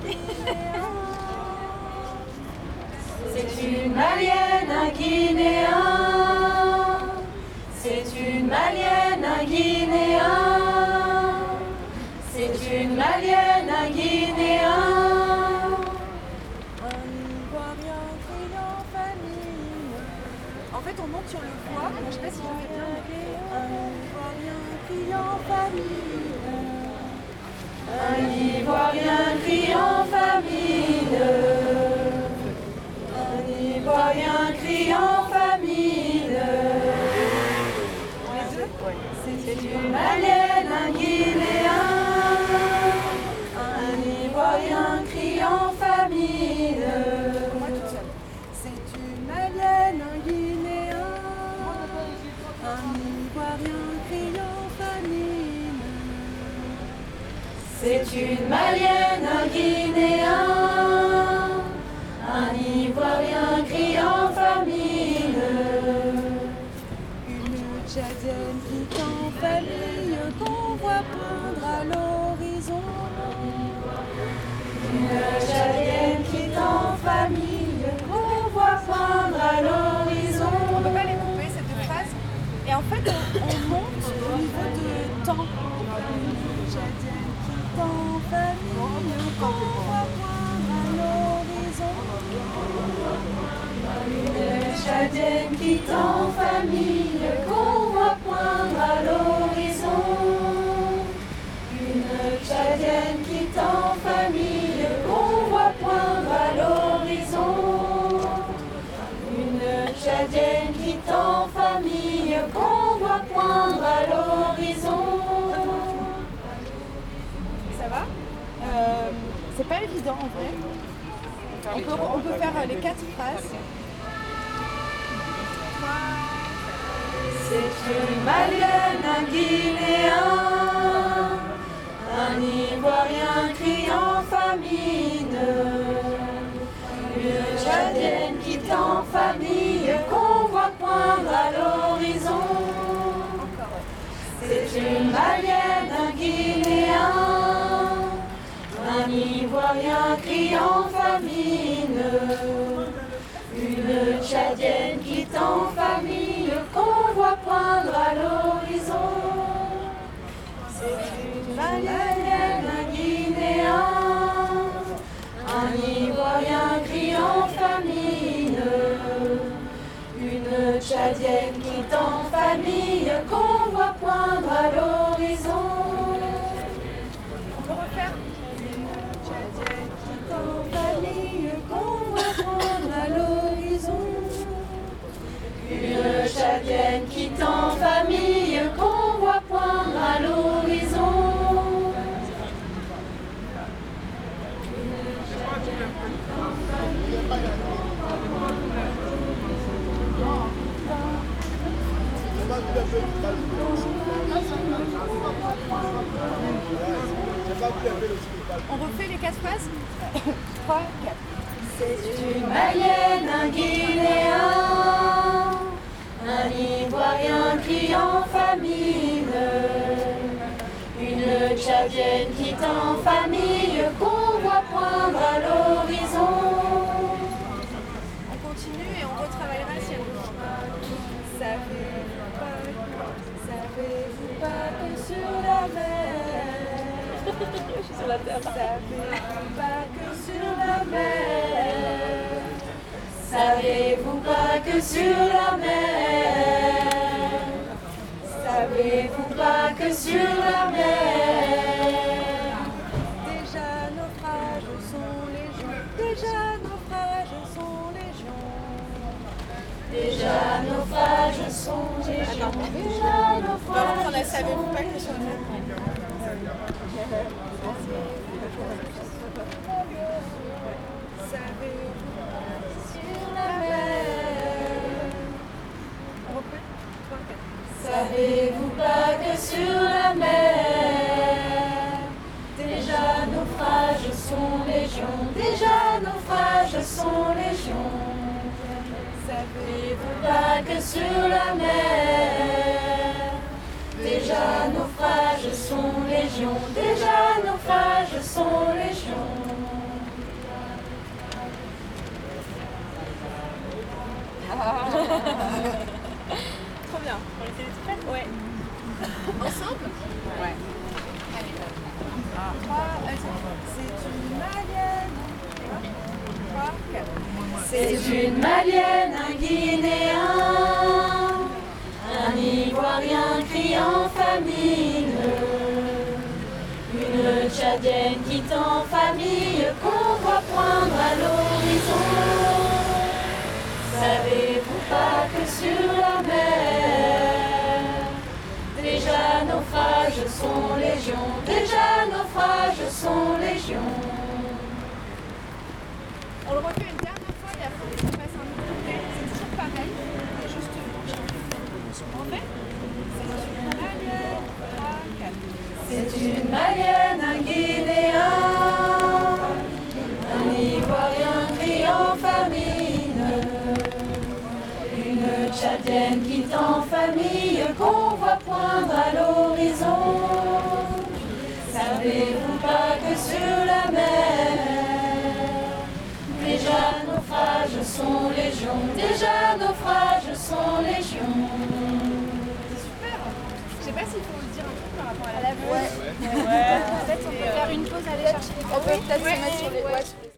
C'est une malienne, un guinéen. C'est une malienne, un guinéen. C'est une malienne, un guinéen. Un Ivoirien criant famine. En fait, on monte sur le poids. Je sais pas si je fais bien. Un Ivoirien criant famine. Un Ivoirien criant famine. Un Ivoirien criant famine. C'est une malienne, un guinéen. Un Ivoirien criant famine. C'est une malienne, un guinéen. Un Ivoirien criant famine. C'est une malienne, un guinéen. Un Ivoirien criant famine. Une Tchadienne qui en famille qu'on voit poindre à l'horizon. Une Tchadienne qui est en famille qu'on voit poindre à l'horizon. On ne peut pas les couper ces deux phrases. Et en fait, on monte au niveau de temps. Une Tchadienne qui est en famille qu'on voit poindre à l'horizon. Une Tchadienne qui est en famille qu'on voit poindre à l'horizon. Une Tchadienne qui est en famille qu'on voit poindre à l'horizon. Une Tchadienne qui est en famille qu'on voit poindre à l'horizon. Ça va C'est pas évident en vrai. On peut faire les 4 phrases. C'est une malienne, un guinéen. Un Ivoirien criant famine. Une Tchadienne qui est en famille qu'on voit poindre à l'horizon. C'est une malienne, un guinéen. Un Ivoirien criant famine. Une Tchadienne qui est en famille qu'on voit poindre à l'horizon. C'est une malienne, un guinéen. Un Ivoirien criant famine. Une Tchadienne qui est en famille qu'on voit poindre à l'horizon. On peut refaire. Une Tchadienne qui est en famille qu'on voit poindre à l'horizon. Une Tchadienne qui est en famille qu'on voit poindre à l'horizon. On refait les 4 phrases. 3, 4. C'est une malienne, un guinéen. Un Ivoirien criant famine. Une Tchadienne qui est en famille qu'on voit poindre à l'horizon. On continue et on retravaillera si elle veut. Savez-vous pas que sur la mer, Je suis sur la terre. savez-vous pas que sur la mer, savez-vous pas que sur la mer, savez-vous pas que sur la mer, Déjà naufrages sont légion. Déjà naufrages sont légion. déjà naufrages sont légion, déjà naufrages Savez-vous pas sont que sur la mer? sur la mer. Savez-vous pas que sur la mer, déjà naufrages sont légion, déjà naufrages sont légion. Savez-vous pas que sur la mer, déjà naufrages sont légion, déjà naufrages sont légion. Trop bien. On essaie de tout faire? Ouais. Ensemble? Ouais. Allez. 3, c'est une malienne. 3, 4. C'est une Malienne, un Guinéen, un Ivoirien criant famine, une Tchadienne quitte en famille qu'on voit poindre à l'horizon. Savez-vous pas que sur la mer, déjà naufrages sont légion, déjà naufrages sont légion. On le refait une dernière fois et après on passe un autre couplet. C'est toujours pareil, c'est juste en fait, c'est une malienne, 3, 4. C'est une Malienne, un Guinéen, un Ivoirien criant famine, une Tchadienne quitte en famille qu'on voit poindre à l'horizon. Savez-vous pas que sur la mer, déjà naufrages sont légion, déjà naufrages sont légion. C'est super. Je sais pas s'il faut le dire un peu par rapport à la voix. Ouais. Peut-être on peut faire une pause, aller chercher les On peut peut-être se mettre sur les...